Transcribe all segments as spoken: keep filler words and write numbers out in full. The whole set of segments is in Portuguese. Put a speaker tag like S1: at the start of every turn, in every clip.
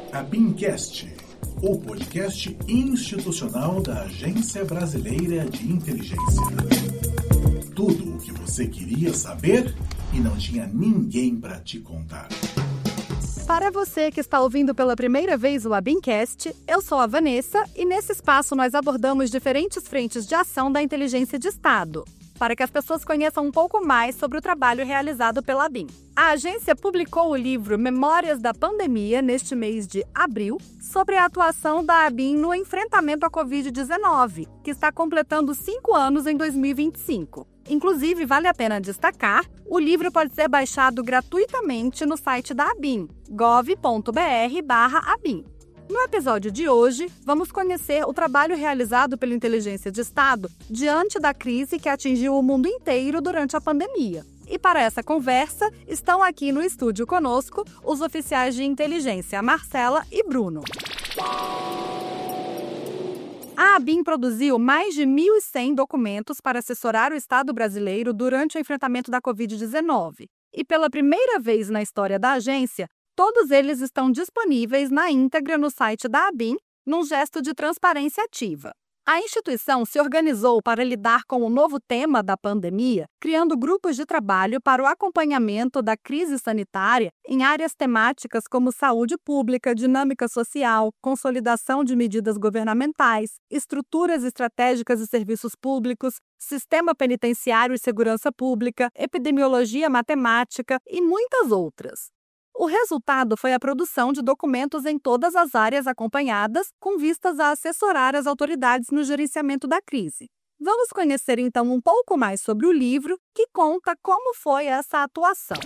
S1: ABINcast, o podcast institucional da Agência Brasileira de Inteligência. Tudo o que você queria saber e não tinha ninguém para te contar.
S2: Para você que está ouvindo pela primeira vez o ABINcast, eu sou a Vanessa e nesse espaço nós abordamos diferentes frentes de ação da inteligência de Estado, para que as pessoas conheçam um pouco mais sobre o trabalho realizado pela ABIN. A agência publicou o livro Memórias da Pandemia neste mês de abril, sobre a atuação da ABIN no enfrentamento à covid dezenove, que está completando cinco anos em dois mil e vinte e cinco. Inclusive, vale a pena destacar, o livro pode ser baixado gratuitamente no site da ABIN, gov ponto br barra ABIN. No episódio de hoje, vamos conhecer o trabalho realizado pela Inteligência de Estado diante da crise que atingiu o mundo inteiro durante a pandemia. E para essa conversa, estão aqui no estúdio conosco os oficiais de inteligência Marcela e Bruno. A ABIN produziu mais de mil e cem documentos para assessorar o Estado brasileiro durante o enfrentamento da covid dezenove. E pela primeira vez na história da agência, todos eles estão disponíveis na íntegra no site da ABIN, num gesto de transparência ativa. A instituição se organizou para lidar com o novo tema da pandemia, criando grupos de trabalho para o acompanhamento da crise sanitária em áreas temáticas como saúde pública, dinâmica social, consolidação de medidas governamentais, estruturas estratégicas e serviços públicos, sistema penitenciário e segurança pública, epidemiologia matemática e muitas outras. O resultado foi a produção de documentos em todas as áreas acompanhadas, com vistas a assessorar as autoridades no gerenciamento da crise. Vamos conhecer então um pouco mais sobre o livro, que conta como foi essa atuação.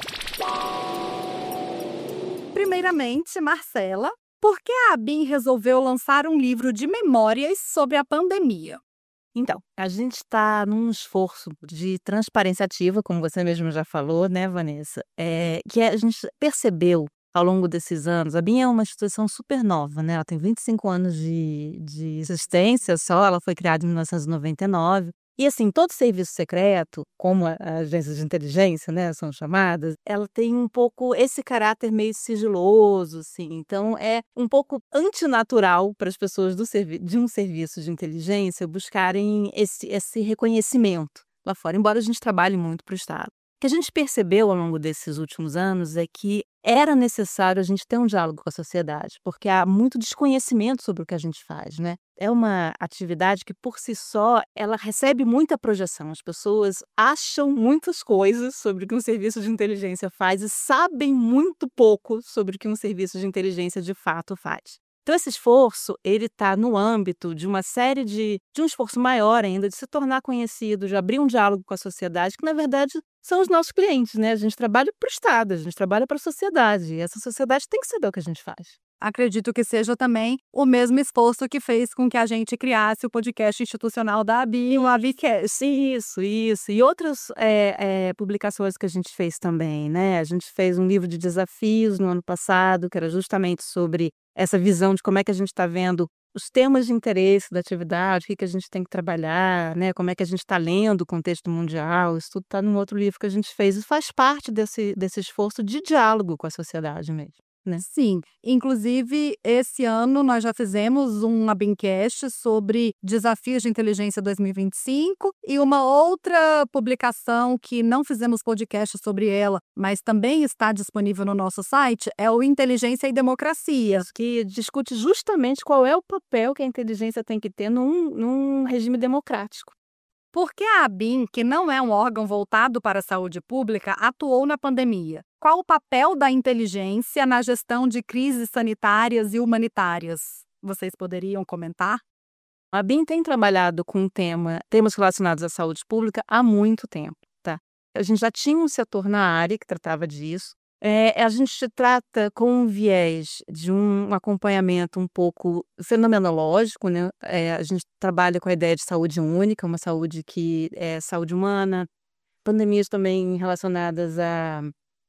S2: Primeiramente, Marcela, por que a ABIN resolveu lançar um livro de memórias sobre a pandemia?
S3: Então, a gente está num esforço de transparência ativa, como você mesmo já falou, né, Vanessa? É, que a gente percebeu ao longo desses anos. A ABIN é uma instituição super nova, né? Ela tem vinte e cinco anos de, de existência só, ela foi criada em mil novecentos e noventa e nove. E assim, todo serviço secreto, como a a agência de inteligência, né, são chamadas, ela tem um pouco esse caráter meio sigiloso, assim. Então, é um pouco antinatural para as pessoas do servi de um serviço de inteligência buscarem esse, esse reconhecimento lá fora, embora a gente trabalhe muito para o Estado. O que a gente percebeu ao longo desses últimos anos é que era necessário a gente ter um diálogo com a sociedade, porque há muito desconhecimento sobre o que a gente faz, né? É uma atividade que, por si só, ela recebe muita projeção. As pessoas acham muitas coisas sobre o que um serviço de inteligência faz e sabem muito pouco sobre o que um serviço de inteligência de fato faz. Então, esse esforço, ele está no âmbito de uma série de, de um esforço maior ainda, de se tornar conhecido, de abrir um diálogo com a sociedade, que, na verdade, são os nossos clientes, né? A gente trabalha para o Estado, a gente trabalha para a sociedade, e essa sociedade tem que saber o que a gente faz.
S2: Acredito que seja também o mesmo esforço que fez com que a gente criasse o podcast institucional da ABIN, o ABIncast.
S3: Isso, isso. E outras é, é, publicações que a gente fez também, né? A gente fez um livro de desafios no ano passado, que era justamente sobre essa visão de como é que a gente está vendo os temas de interesse da atividade, o que, que a gente tem que trabalhar, né? Como é que a gente está lendo o contexto mundial. Isso tudo está num outro livro que a gente fez e faz parte desse, desse esforço de diálogo com a sociedade mesmo. Né?
S2: Sim, inclusive esse ano nós já fizemos um ABIncast sobre desafios de inteligência dois mil e vinte e cinco e uma outra publicação que não fizemos podcast sobre ela, mas também está disponível no nosso site, é o Inteligência e Democracia,
S3: que discute justamente qual é o papel que a inteligência tem que ter num, num regime democrático.
S2: Por que a ABIN, que não é um órgão voltado para a saúde pública, atuou na pandemia? Qual o papel da inteligência na gestão de crises sanitárias e humanitárias? Vocês poderiam comentar?
S3: A ABIN tem trabalhado com tema, temas relacionados à saúde pública há muito tempo, tá? A gente já tinha um setor na área que tratava disso. É, a gente trata com um viés de um acompanhamento um pouco fenomenológico, né? É, a gente trabalha com a ideia de saúde única, uma saúde que é saúde humana, pandemias também relacionadas a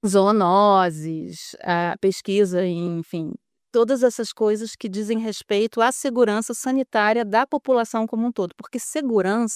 S3: zoonoses, a pesquisa, enfim, todas essas coisas que dizem respeito à segurança sanitária da população como um todo, porque segurança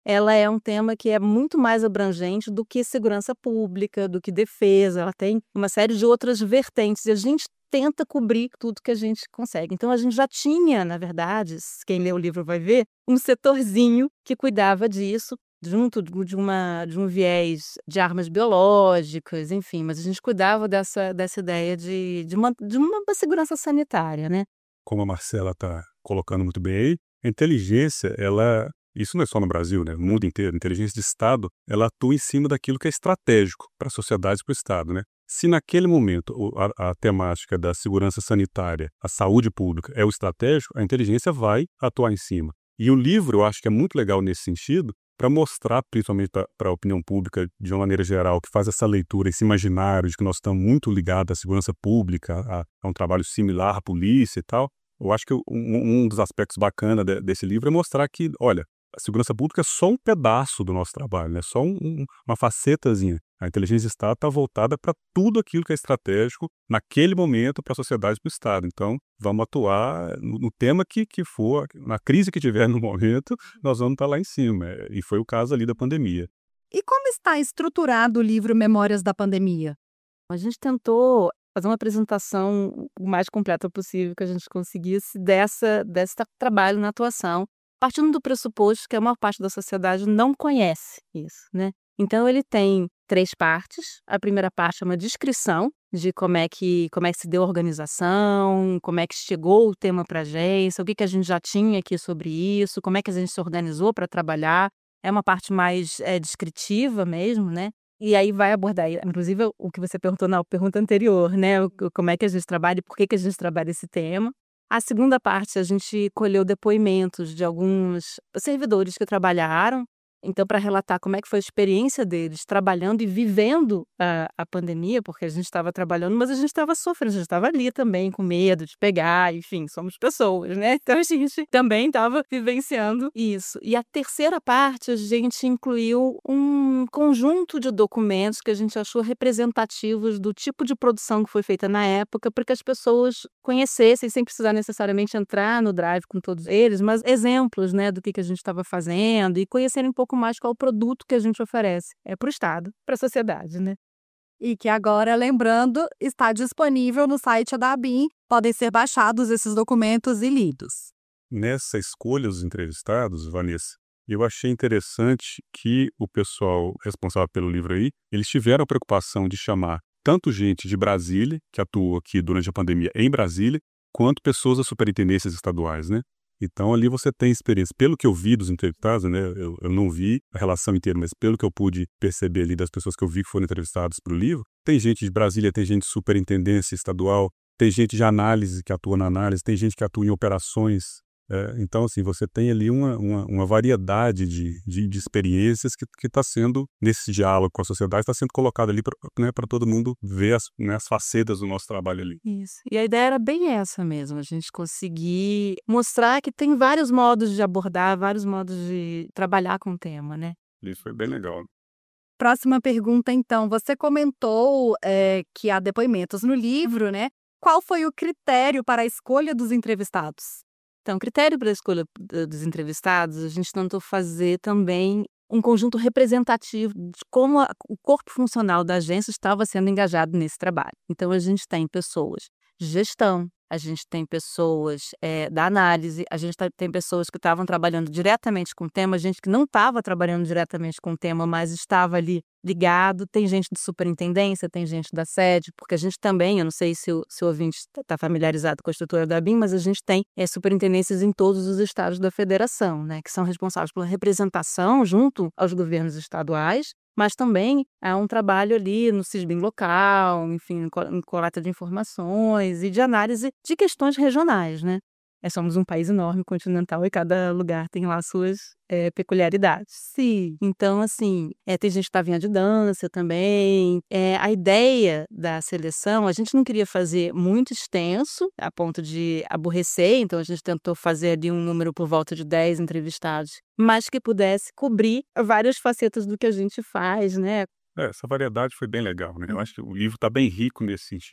S3: ela é um tema que é muito mais abrangente do que segurança pública, do que defesa. Ela tem uma série de outras vertentes e a gente tenta cobrir tudo que a gente consegue. Então a gente já tinha, na verdade, quem lê o livro vai ver, um setorzinho que cuidava disso, junto de, uma, de um viés de armas biológicas, enfim, mas a gente cuidava dessa, dessa ideia de, de, uma, de uma segurança sanitária, né?
S4: Como a Marcela está colocando muito bem aí, a inteligência, ela, isso não é só no Brasil, né? No mundo inteiro, a inteligência de Estado, ela atua em cima daquilo que é estratégico para a sociedade e para o Estado, né? Se naquele momento a, a temática da segurança sanitária, a saúde pública é o estratégico, a inteligência vai atuar em cima. E o livro, eu acho que é muito legal nesse sentido, para mostrar, principalmente para a opinião pública, de uma maneira geral, que faz essa leitura, esse imaginário de que nós estamos muito ligados à segurança pública, a, a um trabalho similar à polícia e tal. Eu acho que um, um dos aspectos bacanas de, desse livro é mostrar que, olha, a segurança pública é só um pedaço do nosso trabalho, né? Só um, um, uma facetazinha. A inteligência de Estado está voltada para tudo aquilo que é estratégico naquele momento para a sociedade e para o Estado. Então, vamos atuar no, no tema que, que for, na crise que tiver no momento, nós vamos estar lá em cima. E foi o caso ali da pandemia.
S2: E como está estruturado o livro Memórias da Pandemia?
S3: A gente tentou fazer uma apresentação o mais completa possível que a gente conseguisse dessa, desse trabalho na atuação, partindo do pressuposto que a maior parte da sociedade não conhece isso, né? Então ele tem três partes. A primeira parte é uma descrição de como é que, como é que se deu a organização, como é que chegou o tema para a agência, o que, que a gente já tinha aqui sobre isso, como é que a gente se organizou para trabalhar. É uma parte mais é, descritiva mesmo, né? E aí vai abordar, inclusive, o que você perguntou na pergunta anterior, né? Como é que a gente trabalha e por que, que a gente trabalha esse tema. A segunda parte, a gente colheu depoimentos de alguns servidores que trabalharam, então, para relatar como é que foi a experiência deles trabalhando e vivendo a, a pandemia, porque a gente estava trabalhando, mas a gente estava sofrendo, a gente estava ali também com medo de pegar, enfim, somos pessoas, né? Então, a gente também estava vivenciando isso. E a terceira parte, a gente incluiu um conjunto de documentos que a gente achou representativos do tipo de produção que foi feita na época, para que as pessoas conhecessem, sem precisar necessariamente entrar no Drive com todos eles, mas exemplos, né, do que, que a gente estava fazendo e conhecerem um pouco mais qual o produto que a gente oferece é para o Estado, para a sociedade, né?
S2: E que agora, lembrando, está disponível no site da ABIN, podem ser baixados esses documentos e lidos.
S4: Nessa escolha dos entrevistados, Vanessa, eu achei interessante que o pessoal responsável pelo livro aí, eles tiveram a preocupação de chamar tanto gente de Brasília, que atuou aqui durante a pandemia em Brasília, quanto pessoas das superintendências estaduais, né? Então, ali você tem experiência. Pelo que eu vi dos entrevistados, né, eu, eu não vi a relação inteira, mas pelo que eu pude perceber ali das pessoas que eu vi que foram entrevistadas para o livro, tem gente de Brasília, tem gente de superintendência estadual, tem gente de análise que atua na análise, tem gente que atua em operações. É, então, assim, você tem ali uma, uma, uma variedade de, de, de experiências que está sendo, nesse diálogo com a sociedade, está sendo colocado ali para, né, para todo mundo ver as, né, as facetas do nosso trabalho ali.
S3: Isso. E a ideia era bem essa mesmo, a gente conseguir mostrar que tem vários modos de abordar, vários modos de trabalhar com o tema, né?
S4: Isso foi bem legal.
S2: Próxima pergunta, então. Você comentou é, que há depoimentos no livro, né? Qual foi o critério para a escolha dos entrevistados?
S3: Então, o critério para a escolha dos entrevistados, a gente tentou fazer também um conjunto representativo de como a, o corpo funcional da agência estava sendo engajado nesse trabalho. Então, a gente tem pessoas de gestão, a gente tem pessoas é, da análise, a gente tá, tem pessoas que estavam trabalhando diretamente com o tema, gente que não estava trabalhando diretamente com o tema, mas estava ali ligado, tem gente de superintendência, tem gente da sede, porque a gente também, eu não sei se o, se o ouvinte está familiarizado com a estrutura da ABIN, mas a gente tem é, superintendências em todos os estados da federação, né, que são responsáveis pela representação junto aos governos estaduais, mas também há um trabalho ali no SISBIN local, enfim, em coleta de informações e de análise de questões regionais, né? É, somos um país enorme, continental, e cada lugar tem lá suas é, peculiaridades. Sim. Então, assim, é, tem gente que está vindo de dança também. É, a ideia da seleção, a gente não queria fazer muito extenso, a ponto de aborrecer, então a gente tentou fazer ali um número por volta de dez entrevistados, mas que pudesse cobrir várias facetas do que a gente faz, né?
S4: É, essa variedade foi bem legal, né? Eu acho que o livro está bem rico nesse sentido.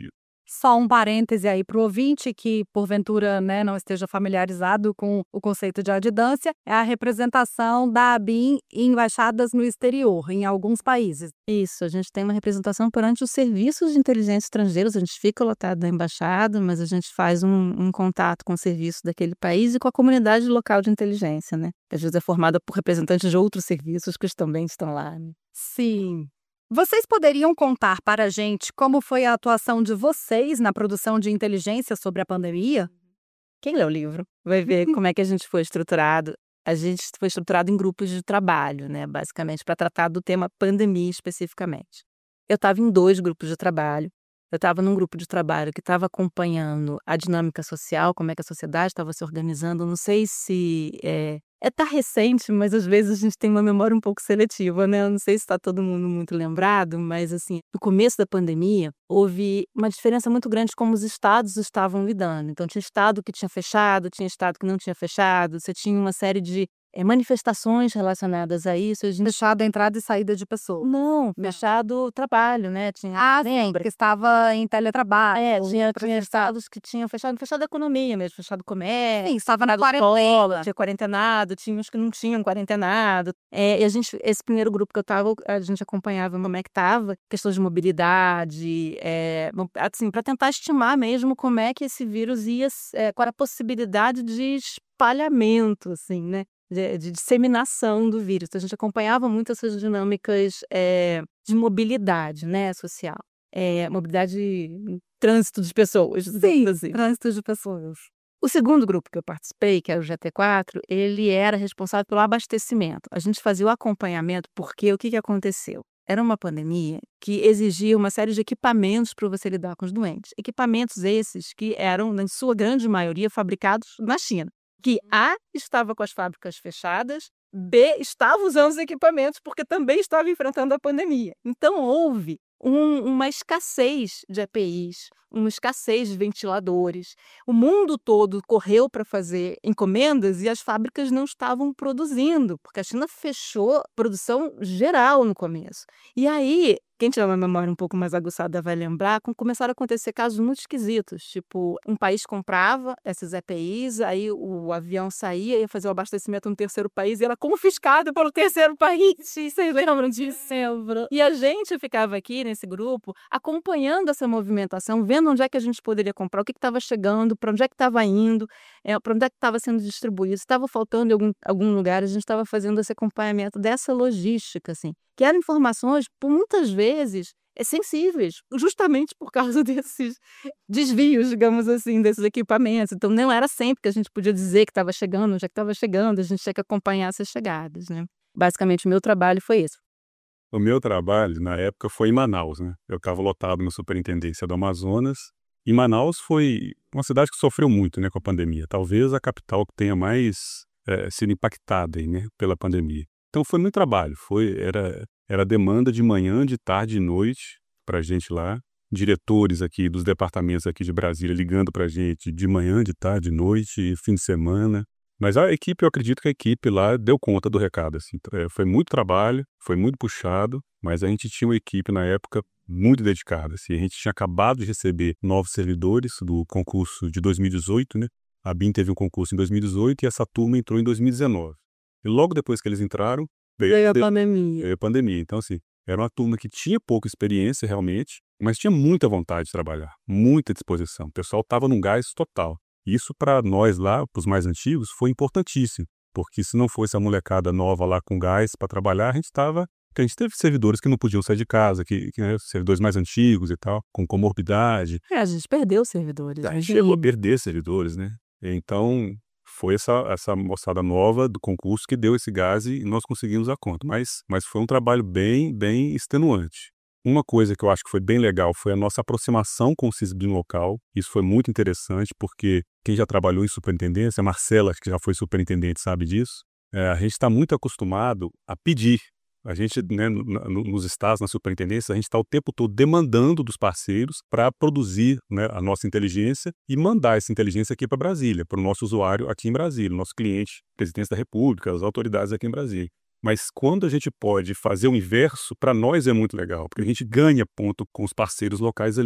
S2: Só um parêntese aí para o ouvinte que, porventura, né, não esteja familiarizado com o conceito de adidância, é a representação da ABIN em embaixadas no exterior, em alguns países.
S3: Isso, a gente tem uma representação perante os serviços de inteligência estrangeiros, a gente fica lotado na embaixada, mas a gente faz um, um contato com o serviço daquele país e com a comunidade local de inteligência, né? Que às vezes é formada por representantes de outros serviços que também estão lá, né?
S2: Sim. Vocês poderiam contar para a gente como foi a atuação de vocês na produção de inteligência sobre a pandemia?
S3: Quem lê o livro vai ver como é que a gente foi estruturado. A gente foi estruturado em grupos de trabalho, né, basicamente, para tratar do tema pandemia especificamente. Eu estava em dois grupos de trabalho. Eu estava num grupo de trabalho que estava acompanhando a dinâmica social, como é que a sociedade estava se organizando. Não sei se é, é tá recente, mas às vezes a gente tem uma memória um pouco seletiva, né? Eu não sei se está todo mundo muito lembrado, mas assim, no começo da pandemia, houve uma diferença muito grande como os estados estavam lidando. Então, tinha estado que tinha fechado, tinha estado que não tinha fechado, você tinha uma série de é, manifestações relacionadas a isso. A gente...
S2: Fechado a entrada e saída de pessoas.
S3: Não, fechado o trabalho, né? Tinha,
S2: ah,
S3: lembra?
S2: Porque estava em teletrabalho.
S3: É, tinha, tinha estados que tinham fechado, fechado a economia mesmo, fechado o comércio.
S2: Sim, estava na
S3: quarentena. Tinha quarentenado, tinha uns que não tinham quarentenado. É, e a gente, esse primeiro grupo que eu estava, a gente acompanhava como é que estava, questões de mobilidade, é, assim, para tentar estimar mesmo como é que esse vírus ia, é, qual era a possibilidade de espalhamento, assim, né? De, de disseminação do vírus. Então, a gente acompanhava muito essas dinâmicas é, de mobilidade, né, social. É, mobilidade, trânsito de pessoas.
S2: Sim,
S3: assim.
S2: Trânsito de pessoas.
S3: O segundo grupo que eu participei, que era o G T quatro, ele era responsável pelo abastecimento. A gente fazia o acompanhamento porque o que, que aconteceu? Era uma pandemia que exigia uma série de equipamentos para você lidar com os doentes. Equipamentos esses que eram, na sua grande maioria, fabricados na China. Que A estava com as fábricas fechadas, B estava usando os equipamentos porque também estava enfrentando a pandemia. Então, houve um, uma escassez de E P Is, uma escassez de ventiladores. O mundo todo correu para fazer encomendas e as fábricas não estavam produzindo, porque a China fechou produção geral no começo. E aí, quem tiver uma memória um pouco mais aguçada vai lembrar, começaram a acontecer casos muito esquisitos, tipo, um país comprava esses E P Is, aí o avião saía, ia fazer o abastecimento no terceiro país e era confiscado pelo terceiro país. Vocês lembram disso? Lembro. E a gente ficava aqui nesse grupo acompanhando essa movimentação, vendo onde é que a gente poderia comprar, o que estava chegando, para onde é que estava indo, é, para onde é que estava sendo distribuído, se estava faltando em algum, algum lugar, a gente estava fazendo esse acompanhamento dessa logística, assim, que eram informações, por muitas vezes, é, sensíveis, justamente por causa desses desvios, digamos assim, desses equipamentos. Então, não era sempre que a gente podia dizer que estava chegando, onde é que estava chegando, a gente tinha que acompanhar essas chegadas, né? Basicamente, o meu trabalho foi esse.
S4: O meu trabalho, na época, foi em Manaus, né? Eu estava lotado na Superintendência do Amazonas. E Manaus foi uma cidade que sofreu muito, né, com a pandemia. Talvez a capital que tenha mais é, sido impactada aí, né, pela pandemia. Então foi muito trabalho. Foi, era, era demanda de manhã, de tarde e noite para a gente lá. Diretores aqui dos departamentos aqui de Brasília ligando para a gente de manhã, de tarde, de noite, fim de semana. Mas a equipe, eu acredito que a equipe lá deu conta do recado, assim. Foi muito trabalho, foi muito puxado, mas a gente tinha uma equipe na época muito dedicada, assim. A gente tinha acabado de receber novos servidores do concurso de dois mil e dezoito, né? A B I M teve um concurso em dois mil e dezoito e essa turma entrou em dois mil e dezenove. E logo depois que eles entraram, veio,
S3: veio a pandemia.
S4: Veio a pandemia. Então, assim, era uma turma que tinha pouca experiência realmente, mas tinha muita vontade de trabalhar, muita disposição. O pessoal estava num gás total. Isso para nós lá, para os mais antigos, foi importantíssimo, porque se não fosse a molecada nova lá com gás para trabalhar, a gente estava... A gente teve servidores que não podiam sair de casa, que, que né, servidores mais antigos e tal, com comorbidade.
S3: É, a gente perdeu servidores.
S4: A gente chegou a perder servidores, né? Então, foi essa, essa moçada nova do concurso que deu esse gás e nós conseguimos a conta. Mas, mas foi um trabalho bem, bem extenuante. Uma coisa que eu acho que foi bem legal foi a nossa aproximação com o CISBIM local. Isso foi muito interessante, porque quem já trabalhou em superintendência, a Marcela, que já foi superintendente, sabe disso. É, a gente está muito acostumado a pedir. A gente, né, nos estados, na superintendência, a gente está o tempo todo demandando dos parceiros para produzir, né, a nossa inteligência e mandar essa inteligência aqui para Brasília, para o nosso usuário aqui em Brasília, nosso cliente, presidência da República, as autoridades aqui em Brasília. Mas quando a gente pode fazer o inverso, para nós é muito legal, porque a gente ganha ponto com os parceiros locais ali.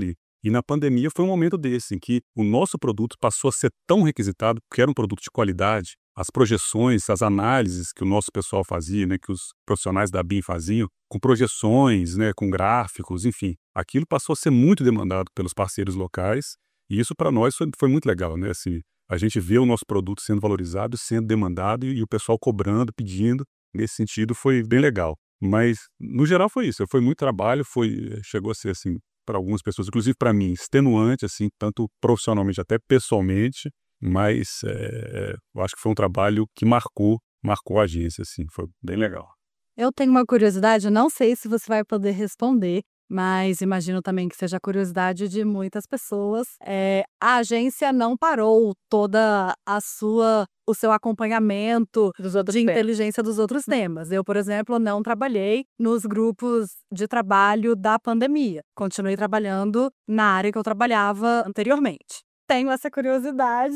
S4: E na pandemia foi um momento desse, em que o nosso produto passou a ser tão requisitado, porque era um produto de qualidade. As projeções, as análises que o nosso pessoal fazia, né, que os profissionais da B I M faziam, com projeções, né, com gráficos, enfim. Aquilo passou a ser muito demandado pelos parceiros locais, e isso para nós foi, foi muito legal, né? Assim, a gente vê o nosso produto sendo valorizado, sendo demandado, e, e o pessoal cobrando, pedindo. Nesse sentido foi bem legal. Mas, no geral, foi isso. Foi muito trabalho, foi, chegou a ser, assim, para algumas pessoas, inclusive para mim, extenuante, assim, tanto profissionalmente até pessoalmente, mas é, eu acho que foi um trabalho que marcou, marcou a agência, assim, foi bem legal.
S2: Eu tenho uma curiosidade, não sei se você vai poder responder, mas imagino também que seja a curiosidade de muitas pessoas. É, a agência não parou toda a sua, o seu acompanhamento
S3: Dos outros
S2: de
S3: temas.
S2: inteligência dos outros temas. Eu, por exemplo, não trabalhei nos grupos de trabalho da pandemia. Continuei trabalhando na área que eu trabalhava anteriormente. Tenho essa curiosidade.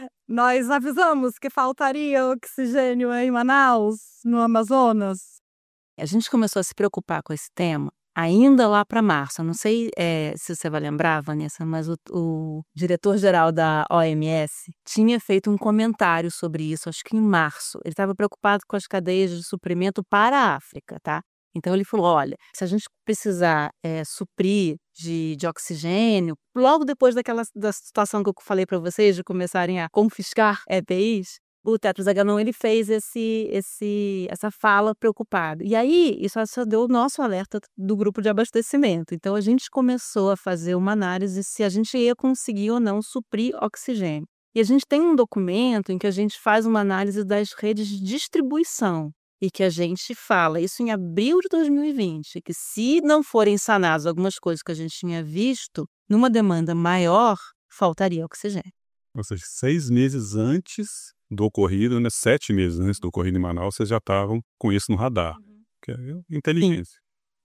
S2: Nós avisamos que faltaria oxigênio em Manaus, no Amazonas.
S3: A gente começou a se preocupar com esse tema ainda lá para março. Eu não sei é, se você vai lembrar, Vanessa, mas o, o diretor-geral da O M S tinha feito um comentário sobre isso, acho que em março. Ele estava preocupado com as cadeias de suprimento para a África, tá? Então ele falou, olha, se a gente precisar é, suprir de, de oxigênio, logo depois daquela da situação que eu falei para vocês, de começarem a confiscar E P Is, o Tedros Adhanom, ele fez esse, esse, essa fala preocupado. E aí, isso só deu o nosso alerta do grupo de abastecimento. Então, a gente começou a fazer uma análise se a gente ia conseguir ou não suprir oxigênio. E a gente tem um documento em que a gente faz uma análise das redes de distribuição e que a gente fala, isso em abril de dois mil e vinte, que se não forem sanadas algumas coisas que a gente tinha visto, numa demanda maior, faltaria oxigênio.
S4: Ou seja, seis meses antes do ocorrido, né, sete meses antes do ocorrido em Manaus, vocês já estavam com isso no radar, que é inteligência.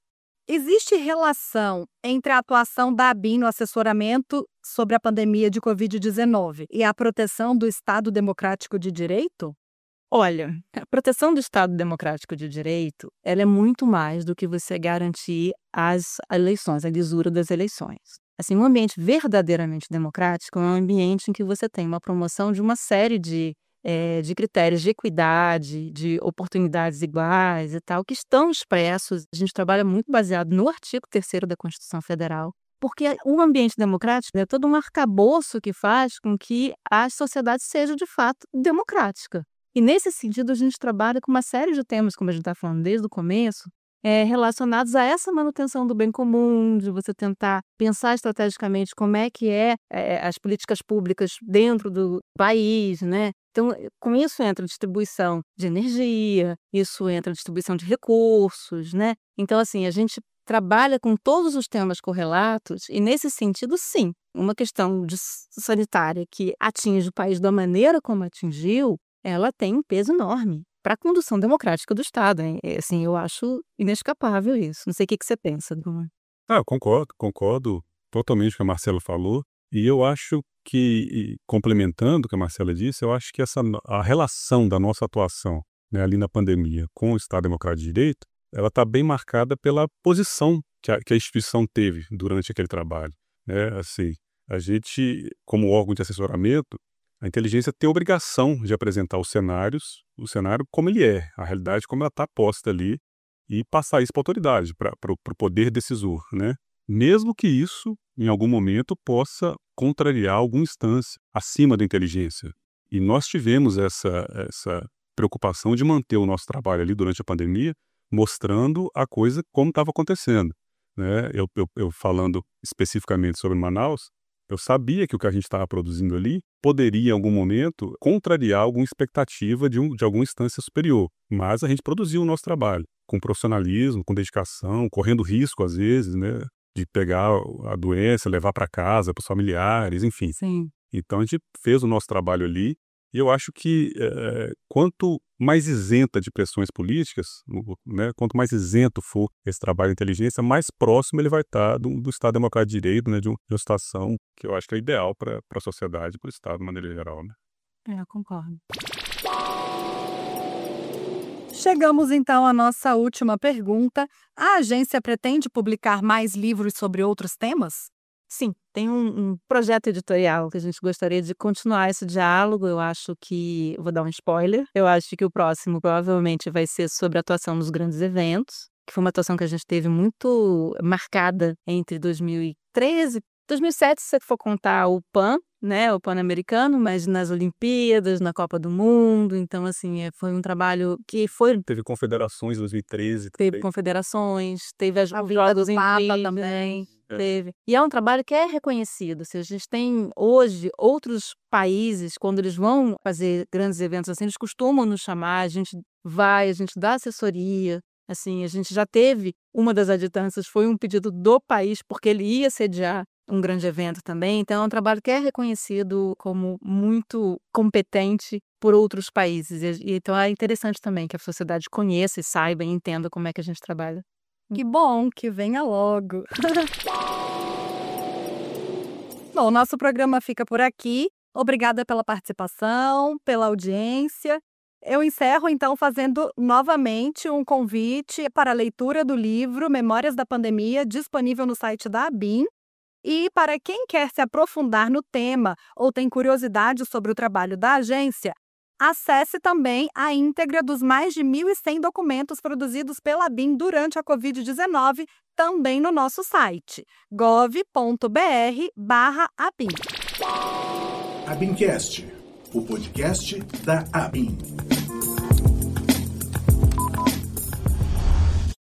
S2: Existe relação entre a atuação da A B I no assessoramento sobre a pandemia de covid dezenove e a proteção do Estado Democrático de Direito?
S3: Olha, a proteção do Estado Democrático de Direito, ela é muito mais do que você garantir as eleições, a lisura das eleições. Assim, um ambiente verdadeiramente democrático é um ambiente em que você tem uma promoção de uma série de, é, de critérios de equidade, de oportunidades iguais e tal, que estão expressos. A gente trabalha muito baseado no artigo terceiro da Constituição Federal, porque o ambiente democrático é todo um arcabouço que faz com que a sociedade seja, de fato, democrática. E, nesse sentido, a gente trabalha com uma série de temas, como a gente está falando desde o começo, é, relacionados a essa manutenção do bem comum, de você tentar pensar estrategicamente como é que é, é as políticas públicas dentro do país, né? Então, com isso entra a distribuição de energia, isso entra a distribuição de recursos, né? Então, assim, a gente trabalha com todos os temas correlatos e, nesse sentido, sim, uma questão de sanitária que atinge o país da maneira como atingiu, ela tem um peso enorme para a condução democrática do Estado. Hein? Assim, eu acho inescapável isso. Não sei o que, que você pensa, Bruno.
S4: Ah, eu concordo, concordo totalmente com o que a Marcela falou. E eu acho que, e complementando o que a Marcela disse, eu acho que essa, a relação da nossa atuação, né, ali na pandemia com o Estado Democrático de Direito, ela está bem marcada pela posição que a, que a instituição teve durante aquele trabalho. Né? Assim, a gente, como órgão de assessoramento, a inteligência tem a obrigação de apresentar os cenários, o cenário como ele é, a realidade como ela está posta ali, e passar isso para a autoridade, para o poder decisor, né? Mesmo que isso, em algum momento, possa contrariar alguma instância acima da inteligência. E nós tivemos essa, essa preocupação de manter o nosso trabalho ali durante a pandemia, mostrando a coisa como estava acontecendo. Né? Eu, eu, eu falando especificamente sobre Manaus, eu sabia que o que a gente estava produzindo ali poderia, em algum momento, contrariar alguma expectativa de, um, de alguma instância superior. Mas a gente produziu o nosso trabalho com profissionalismo, com dedicação, correndo risco, às vezes, né, de pegar a doença, levar para casa, para os familiares, enfim.
S2: Sim.
S4: Então, a gente fez o nosso trabalho ali. E eu acho que é, quanto mais isenta de pressões políticas, né, quanto mais isento for esse trabalho de inteligência, mais próximo ele vai estar do, do Estado Democrático de Direito, né, de, um, de uma situação que eu acho que é ideal para a sociedade e para o Estado de maneira geral. Né?
S2: É, eu concordo. Chegamos então à nossa última pergunta. A agência pretende publicar mais livros sobre outros temas?
S3: Sim, tem um, um projeto editorial que a gente gostaria de continuar esse diálogo. Eu acho que, vou dar um spoiler, eu acho que o próximo provavelmente vai ser sobre a atuação nos grandes eventos, que foi uma atuação que a gente teve muito marcada entre dois mil e treze, dois mil e sete, se você for contar o PAN, né, o Pan-Americano, mas nas Olimpíadas, na Copa do Mundo. Então, assim, foi um trabalho que foi...
S4: Teve confederações em dois mil e treze.
S3: Teve
S4: também.
S3: confederações, teve as
S2: A vinda do Papa
S3: incríveis,
S2: também.
S4: É.
S3: Teve. E é um trabalho que é reconhecido. Assim, a gente tem hoje outros países, quando eles vão fazer grandes eventos assim, eles costumam nos chamar, a gente vai, a gente dá assessoria. Assim, a gente já teve, uma das adjutâncias foi um pedido do país, porque ele ia sediar um grande evento também. Então, é um trabalho que é reconhecido como muito competente por outros países. E, e, então, é interessante também que a sociedade conheça e saiba e entenda como é que a gente trabalha.
S2: Que bom, que venha logo. Bom, nosso programa fica por aqui. Obrigada pela participação, pela audiência. Eu encerro, então, fazendo novamente um convite para a leitura do livro Memórias da Pandemia, disponível no site da ABIN. E para quem quer se aprofundar no tema ou tem curiosidade sobre o trabalho da agência, acesse também a íntegra dos mais de mil e cem documentos produzidos pela ABIN durante a covid dezenove, também no nosso site, gov ponto br barra ABIN.
S1: ABINcast, o podcast da ABIN.